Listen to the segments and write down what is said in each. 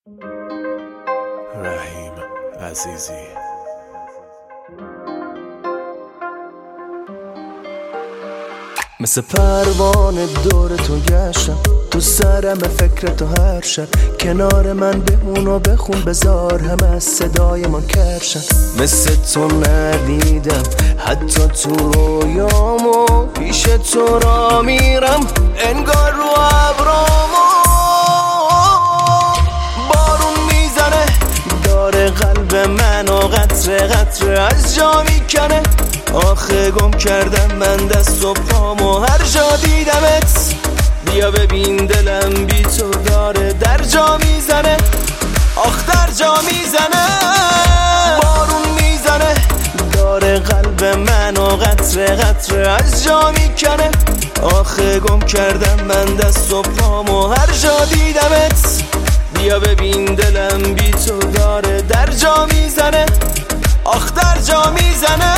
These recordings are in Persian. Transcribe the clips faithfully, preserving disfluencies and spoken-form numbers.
رحیم عزیزی. مثل پروانه دور تو گشتم، تو سرم فکر تو هر شب. کنار من بمون و بخون، بذار همه از صدای ما کرشن. مثل تو ندیدم حتی تو رویامو، پیش تو را میرم انگار رو ابرامو. بارون میزنه داره قلب منو قطره قطره از جا میکنه. آخه گم کردم من دست و پامو هر جا دیدمت. بیا ببین دلم بی تو داره در جا میزنه، آخ در جا میزنه. بارون میزنه داره قلب منو قطره قطره از جا میکنه. آخه گم کردم من دست و پامو هر جا دیدمت. بیا ببین دلم بی تو داره در جا میزنه، آخ در جا میزنه.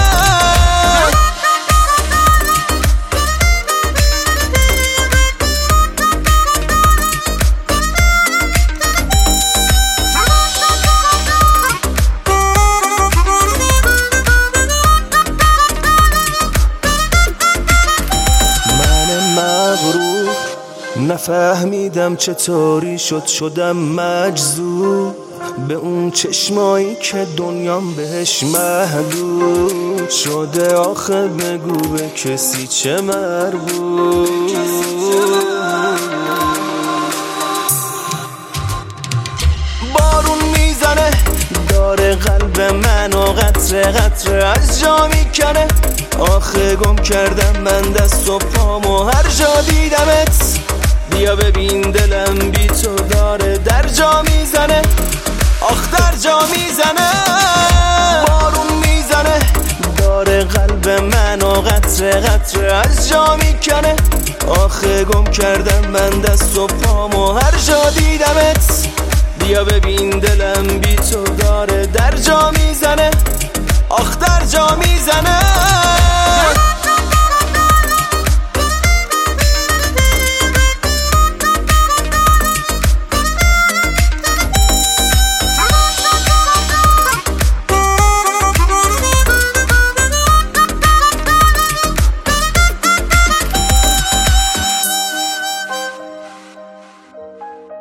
من مغرور نفهمیدم چطوری شد شدم مجذوب به اون چشمایی که دنیام بهش محدود شده. آخه بگو به کسی چه مربوط. بارون میزنه داره قلب منو قطره قطره از جا میکنه. آخه گم کردم من دست و پامو هر جا دیدمت. بیا ببین دلم بی تو داره در جا میزنه، آخ در جا میزنه. بارون میزنه داره قلب منو قطره قطره از جا میکنه. آخه گم کردم من دست و پامو هر جا دیدمت. بیا ببین دلم بی تو داره در جا میزنه، آخ در جا میزنه.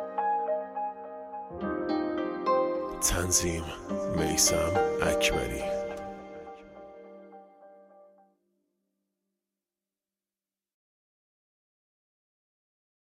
تنظیم میثم اکبری.